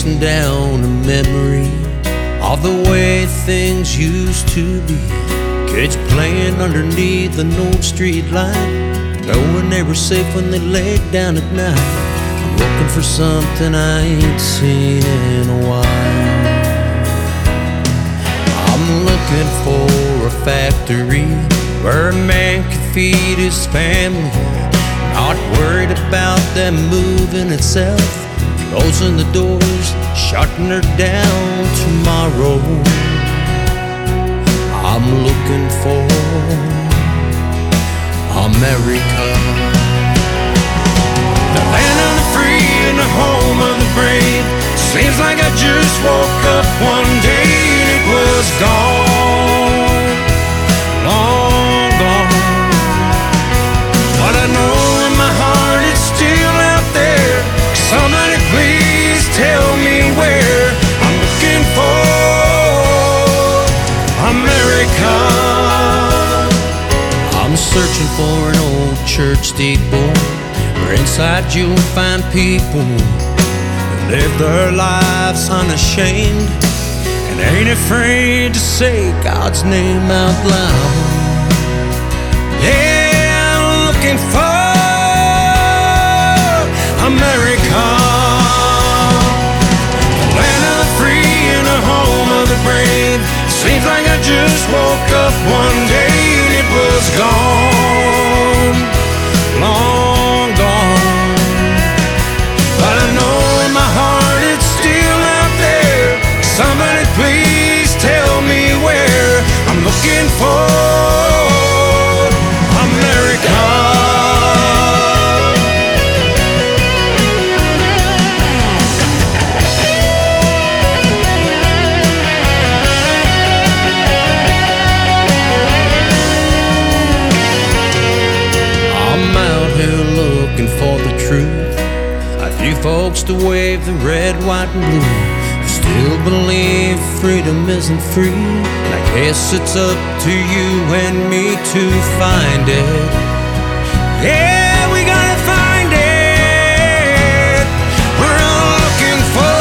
chasing down a memory of the way things used to be. Kids playing underneath an old street light, knowing they were safe when they laid down at night. I'm looking for something I ain't seen in a while. I'm looking for a factory where a man could feed his family, not worried about them moving itself, closing the doors, shutting her down tomorrow. I'm looking for America, the land of the free and the home of the brave. Seems like I just woke up one day and it was gone, long gone. But I know in my heart it's still out there. Somebody please tell me where. I'm looking for America. I'm searching for an old church steeple where inside you'll find people that live their lives unashamed and ain't afraid to say God's name out loud. Yeah, I'm looking for America, the land of the free and the home of the brave. Seems like I just woke up one day and it was gone, long gone. But I know in my heart it's still out there. Somebody please tell me where. I'm looking for America. Looking for the truth, a few folks to wave the red, white and blue, who still believe freedom isn't free. And I guess it's up to you and me to find it. Yeah, we gotta find it. We're all looking for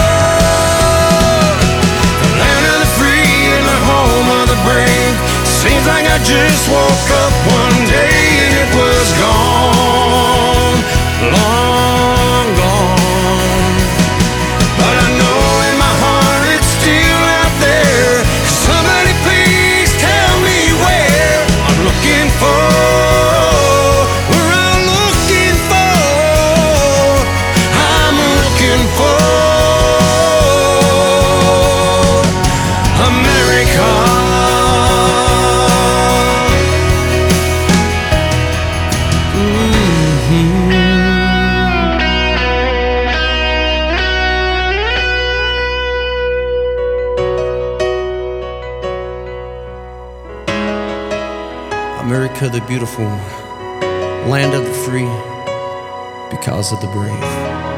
the land of the free and the home of the brave. Seems like I just woke up one day and it was gone, long gone. But I know in my heart it's still out there. Somebody please tell me where. I'm looking for, we're all looking for, I'm looking for America. America the beautiful, land of the free, because of the brave.